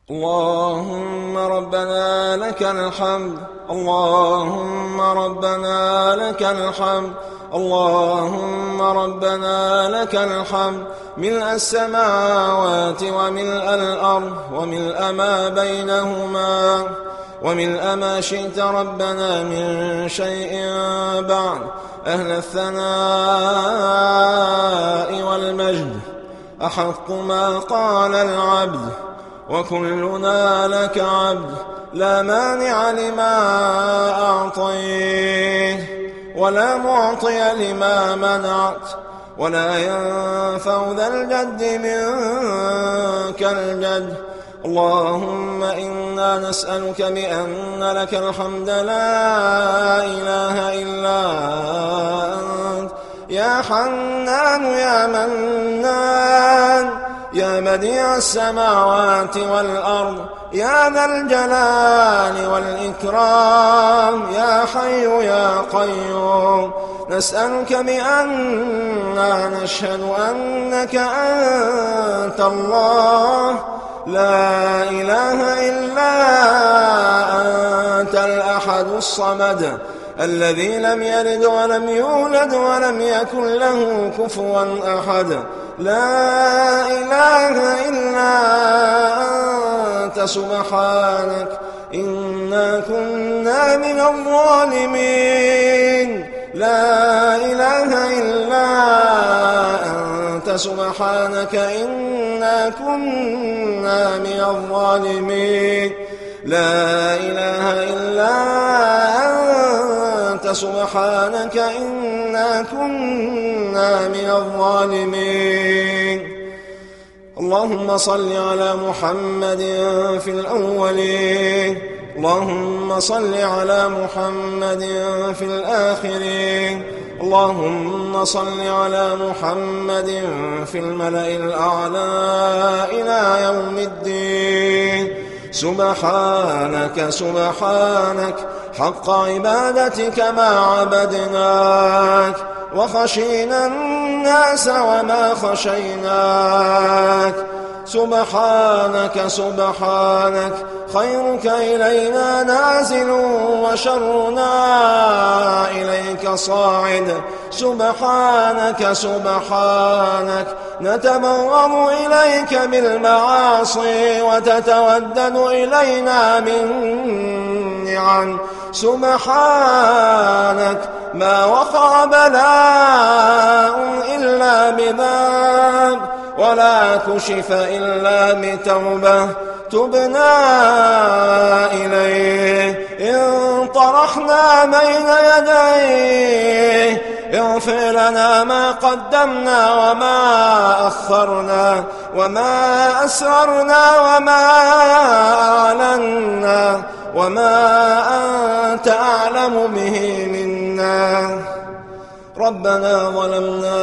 اللهم ربنا لك الحمد، اللهم ربنا لك الحمد، اللهم ربنا لك الحمد، ملء السماوات وملء الأرض وملء ما بينهما وملء ما شئت ربنا من شيء بعد، أهل الثناء والمجد، أحق ما قال العبد، وكلنا لك عبد، لا مانع لما أعطيت ولا معطي لما منعت، ولا ينفع ذا الجد منك الجد. اللهم إنا نسألك بأن لك الحمد لا إله إلا أنت، يا حنان يا منان، يا بديع السماوات والأرض، يا ذا الجلال والإكرام، يا حي يا قيوم. نسألك بأننا نشهد أنك أنت الله، لا إله إلا أنت الأحد الصمد، الذي لم يلد ولم يولد ولم يكن له كفوا أحد، لا إله إلا أنت سبحانك إنا كنا من الظالمين، لا إله إلا أنت سبحانك إنا كنا من الظالمين، لا إله إلا أنت سبحانك إنا كنا من الظالمين. اللهم صل على محمد في الأولين، اللهم صل على محمد في الآخرين، اللهم صل على محمد في الملأ الأعلى إلى يوم الدين. سبحانك سبحانك حق عبادتك ما عبدناك، وخشينا الناس وما خشيناك. سبحانك سبحانك خيرك إلينا نازل وشرنا إليك صاعد. سبحانك سبحانك نتبرم إليك بالمعاصي وتتودد إلينا بالنعم. سبحانك ما وقع بلاء إلا بذنب، ولا كشف إلا بتوبة تبنا إليه. إن طرحنا بين يديه اغفر لنا ما قدمنا وما أخرنا وما أسررنا وما أعلنا وما أنت أعلم به منا. ربنا ظلمنا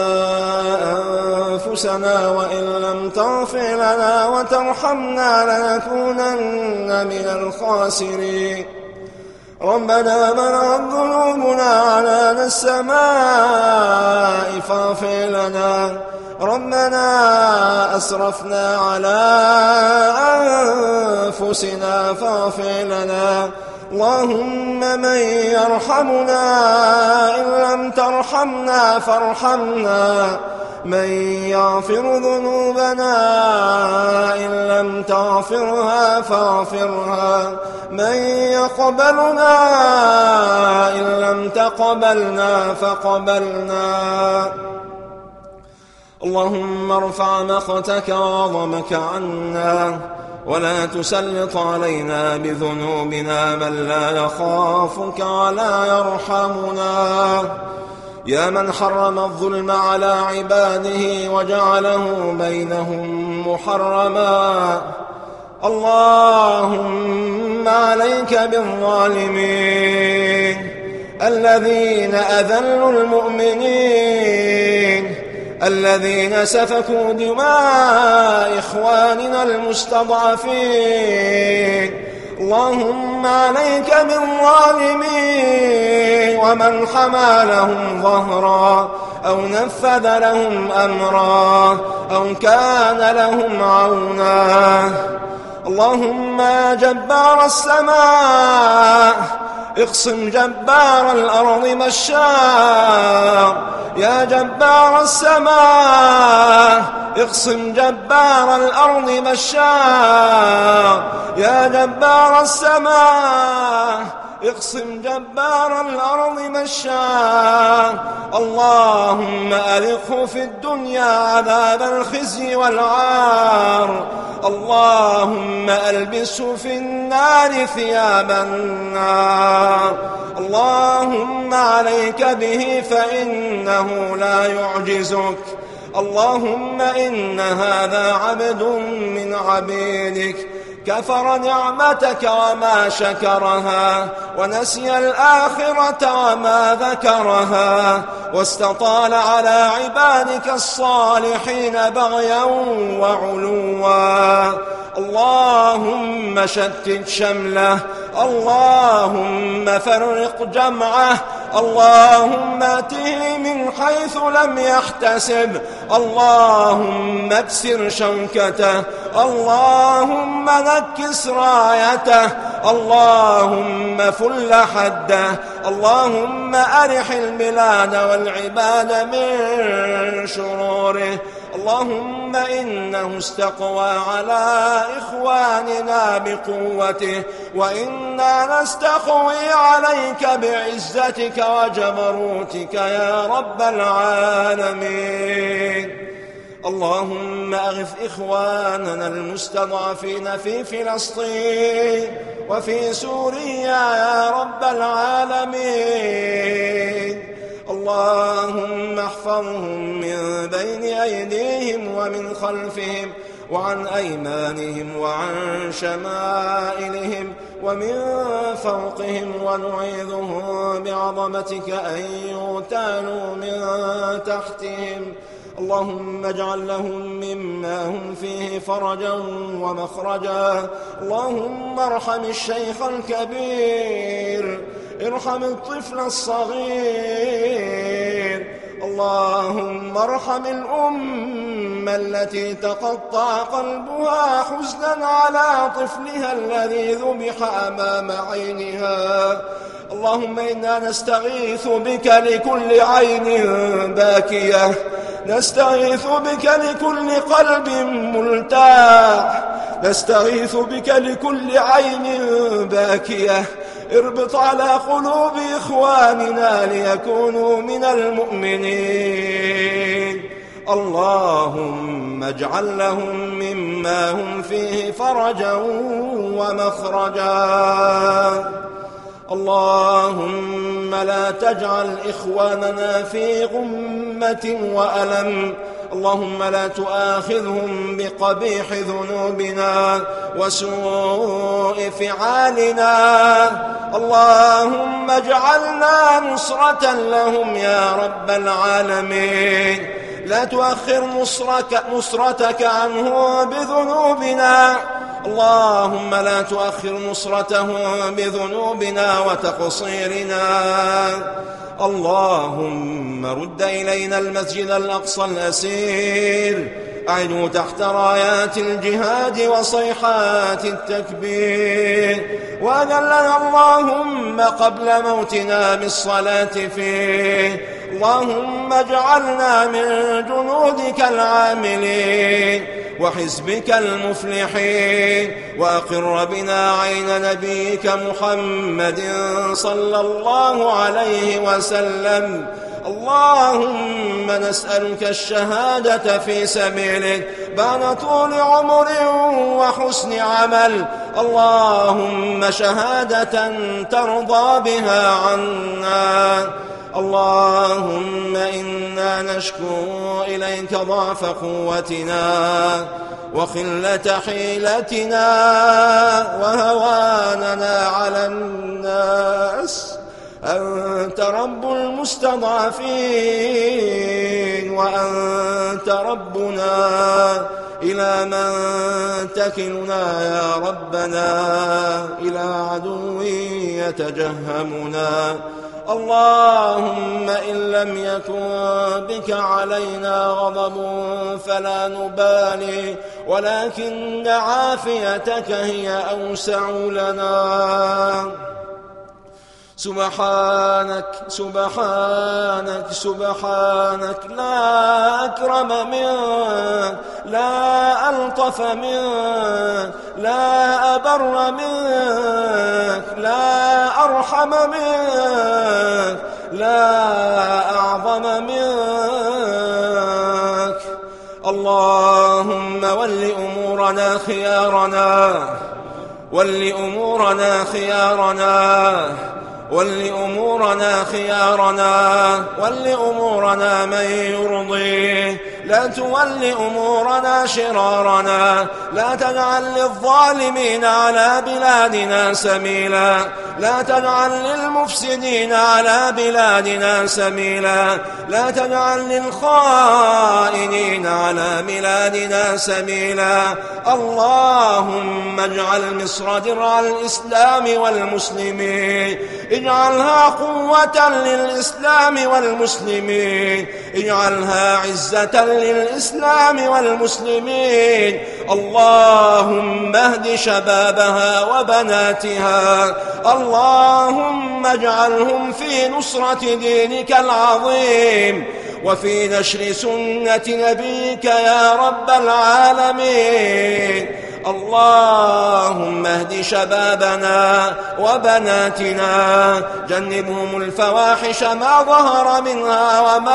أنفسنا وإن لم تغفر لنا وترحمنا لنكونن من الخاسرين. ربنا بلغت ذنوبنا عنان السماء فاغفر لنا. ربنا أسرفنا على أنفسنا فاغفر لنا. اللهم من يرحمنا إن لم ترحمنا فارحمنا، من يغفر ذنوبنا إن لم تغفرها فاغفرها، من يقبلنا إن لم تقبلنا فقبلنا. اللهم ارفع مقتك وغضبك عنا، ولا تسلط علينا بذنوبنا من لا يخافك ولا يرحمنا. يا من حرم الظلم على عباده وجعله بينهم محرما، اللهم عليك بالظالمين الذين أذلوا المؤمنين، الذين سفكوا دماء إخواننا المستضعفين. اللهم عليك بالظالمين ومن حمى لهم ظهرا أو نفذ لهم أمرا أو كان لهم عونا. اللهم يا جبار السماء اقسم جبار الأرض مشاء. يا جبار السماء اقسم جبار الأرض مشاء. يا جبار السماء اقسم جبار الأرض مشاء. اللهم ألقه في الدنيا عذاب الخزي والعار. اللهم ألبسه في النار ثياب النار. اللهم عليك به فإنه لا يعجزك. اللهم إن هذا عبد من عبيدك كفر نعمتك وما شكرها، ونسي الآخرة وما ذكرها، واستطال على عبادك الصالحين بغيا وعلوا. اللهم شتت شمله. اللهم فرق جمعه. اللهم اتيه من حيث لم يحتسب. اللهم اكسر شوكته. اللهم نكس رايته. اللهم فل حده. اللهم أرح البلاد والعباد من شروره. اللهم إنه استقوى على إخواننا بقوته، وإنا نستقوي عليك بعزتك وجبروتك يا رب العالمين. اللهم أغث إخواننا المستضعفين في فلسطين وفي سوريا يا رب العالمين. اللهم احفظهم من بين أيديهم ومن خلفهم وعن أيمانهم وعن شمائلهم ومن فوقهم، ونعيذهم بعظمتك أن يغتالوا من تحتهم. اللهم اجعل لهم مما هم فيه فرجا ومخرجا. اللهم ارحم الشيخ الكبير، ارحم الطفل الصغير. اللهم ارحم الأمة التي تقطع قلبها حزنا على طفلها الذي ذبح أمام عينها. اللهم إنا نستغيث بك لكل عين باكية، نستغيث بك لكل قلب ملتاح، نستغيث بك لكل عين باكية. اربط على قلوب إخواننا ليكونوا من المؤمنين. اللهم اجعل لهم مما هم فيه فرجا ومخرجا. اللهم لا تجعل إخواننا في غمة وألم. اللهم لا تؤاخذهم بقبيح ذنوبنا وسوء فعالنا. اللهم اجعلنا نصرة لهم يا رب العالمين. لا تؤخر نصرتك عنه بذنوبنا. اللهم لا تؤخر نصرته بذنوبنا وتقصيرنا. اللهم رد إلينا المسجد الأقصى الأسير، أعده تحت رايات الجهاد وصيحات التكبير، وأذلنا اللهم قبل موتنا بالصلاة فيه. اللهم اجعلنا من جنودك العاملين وحزبك المفلحين، وأقر بنا عين نبيك محمد صلى الله عليه وسلم. اللهم نسألك الشهادة في سبيلك بعد طول عمر وحسن عمل. اللهم شهادة ترضى بها عنا. اللهم إنا نشكو إليك ضعف قوتنا وخلة حيلتنا وهواننا على الناس. أنت رب المستضعفين وأنت ربنا. إلى من تكلنا يا ربنا؟ إلى عدو يتجهمنا. اللهم إن لم يكن بك علينا غضب فلا نبالي، ولكن عافيتك هي أوسع لنا. سبحانك سبحانك سبحانك، لا أكرم منك، لا ألطف منك، لا أبر منك، لا أرحم منك، لا أعظم منك. اللهم ول أمورنا خيارنا، ول أمورنا خيارنا، ول أمورنا خيارنا، ول أمورنا من يرضيه، لا تول أمورنا شرارنا، لا تجعل للظالمين على بلادنا سبيلا، لا تجعل للمفسدين على بلادنا سبيلا، لا تجعل للخائنين على بلادنا سبيلا. اللهم اجعل مصر درع الإسلام والمسلمين، اجعلها قوة للإسلام والمسلمين، اجعلها عزة للإسلام والمسلمين. اللهم اهد شبابها وبناتها، اللهم اجعلهم في نصرة دينك العظيم وفي نشر سنة نبيك يا رب العالمين. اللهم اهد شبابنا وبناتنا، جنبهم الفواحش ما ظهر منها وما